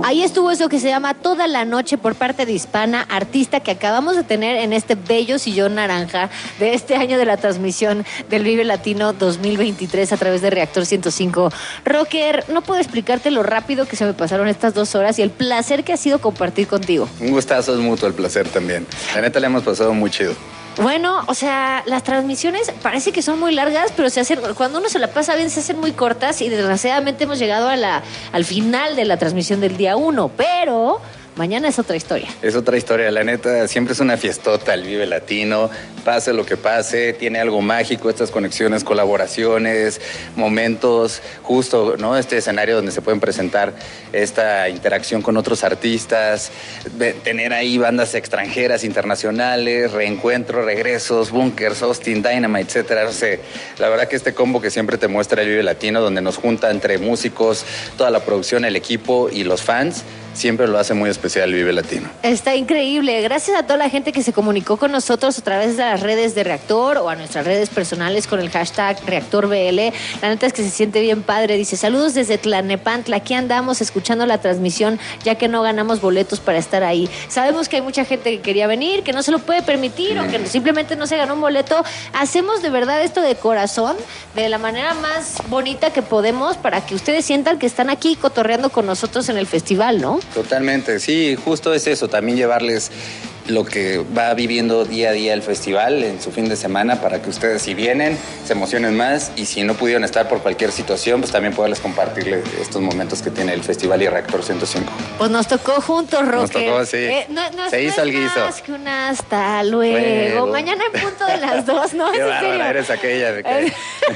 Ahí estuvo eso que se llama Toda la Noche por parte de Hispana, artista que acabamos de tener en este bello sillón naranja de este año de la transmisión del Vive Latino 2023 a través de Reactor 105. Rocker, no puedo explicarte lo rápido que se me pasaron estas 2 horas y el placer que ha sido compartir contigo. Un gustazo, es mutuo el placer también. La neta le hemos pasado muy chido. Bueno, o sea, las transmisiones parece que son muy largas, pero cuando uno se la pasa bien se hacen muy cortas y desgraciadamente hemos llegado al final de la transmisión del día 1, pero mañana es otra historia. Es otra historia, la neta, siempre es una fiestota el Vive Latino, pase lo que pase, tiene algo mágico, estas conexiones, colaboraciones, momentos, justo, ¿no? Este escenario donde se pueden presentar esta interacción con otros artistas, tener ahí bandas extranjeras, internacionales, reencuentros, regresos, Bunkers, Austin, Dynamite, etcétera. No sé, la verdad que este combo que siempre te muestra el Vive Latino, donde nos junta entre músicos, toda la producción, el equipo y los fans, siempre lo hace muy especial Vive Latino. Está increíble. Gracias a toda la gente que se comunicó con nosotros a través de las redes de Reactor o a nuestras redes personales con el hashtag ReactorBL. La neta es que se siente bien padre. Dice, saludos desde Tlalnepantla. Aquí andamos escuchando la transmisión ya que no ganamos boletos para estar ahí. Sabemos que hay mucha gente que quería venir, que no se lo puede permitir o que simplemente no se ganó un boleto. Hacemos de verdad esto de corazón, de la manera más bonita que podemos para que ustedes sientan que están aquí cotorreando con nosotros en el festival, ¿no? Totalmente, sí, justo es eso, también llevarles lo que va viviendo día a día el festival en su fin de semana para que ustedes, si vienen, se emocionen más y si no pudieron estar por cualquier situación, pues también poderles compartirles estos momentos que tiene el festival y Reactor 105. Pues nos tocó juntos, Rocker. Nos tocó, sí. Se hizo el guiso. Más que un hasta luego. Mañana en punto de las 2, ¿no? Qué ¿Es en bárbara, serio? eres aquella de que...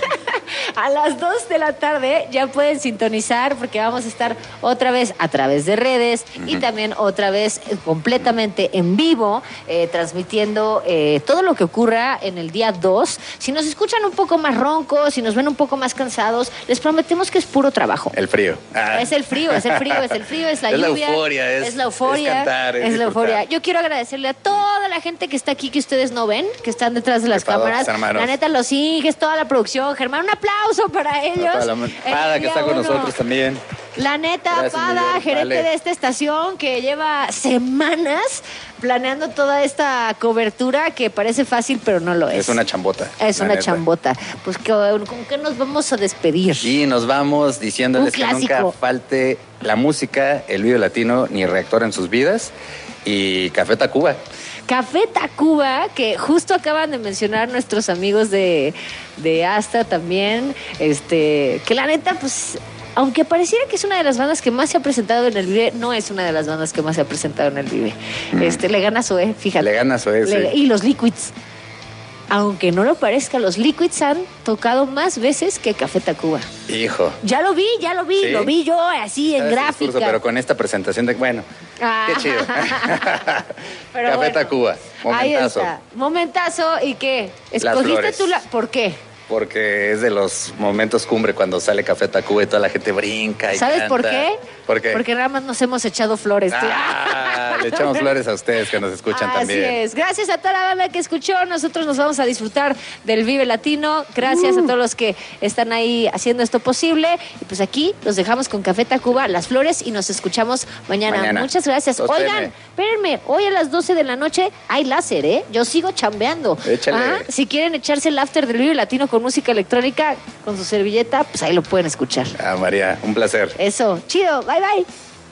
A las 2 de la tarde ya pueden sintonizar porque vamos a estar otra vez a través de redes y también otra vez completamente en vivo, transmitiendo todo lo que ocurra en el día 2. Si nos escuchan un poco más roncos, si nos ven un poco más cansados, les prometemos que es puro trabajo. El frío. Es el frío, es la lluvia. Es la euforia, es la euforia. Es cantar, es la euforia. Yo quiero agradecerle a toda la gente que está aquí, que ustedes no ven, que están detrás de las cámaras. Hermanos. La neta, los Inges, toda la producción. Germán, un aplauso para ellos. Pada, que está con nosotros también. La neta, gracias, Pada, Miguel, gerente de esta estación, que lleva semanas planeando toda esta cobertura que parece fácil, pero no lo es. Es una chambota. Es una chambota. Pues, ¿con qué nos vamos a despedir? Y nos vamos diciéndoles que nunca falte la música, el Vive Latino, ni Reactor en sus vidas. Y Café Tacuba. Café Tacuba, que justo acaban de mencionar nuestros amigos de Asta también, que la neta, pues... Aunque pareciera que es una de las bandas que más se ha presentado en el Vive, no es una de las bandas que más se ha presentado en el Vive. Le gana Zoé, fíjate. Le gana Zoé, sí. Y los Liquids. Aunque no lo parezca, los Liquids han tocado más veces que Café Tacuba. Hijo. Ya lo vi. ¿Sí? Lo vi yo así en gráfica. Discurso, pero con esta presentación de, bueno, qué chido. Café Tacuba, momentazo. Ahí está, momentazo. ¿Y qué? ¿Escogiste tú ¿Por qué? Porque es de los momentos cumbre cuando sale Café Tacuba y toda la gente brinca y ¿sabes canta. por qué? ¿Por qué? Porque nada más nos hemos echado flores. Le echamos flores a ustedes que nos escuchan también. Así es. Gracias a toda la banda que escuchó. Nosotros nos vamos a disfrutar del Vive Latino. Gracias a todos los que están ahí haciendo esto posible. Y pues aquí los dejamos con Café Tacuba, las flores, y nos escuchamos mañana. Muchas gracias. Oigan, espérenme, hoy a las 12 de la noche hay láser, ¿eh? Yo sigo chambeando. Échale. Si quieren echarse el after del Vive Latino con música electrónica, con su servilleta, pues ahí lo pueden escuchar. María, un placer. Eso, chido. Bye, bye.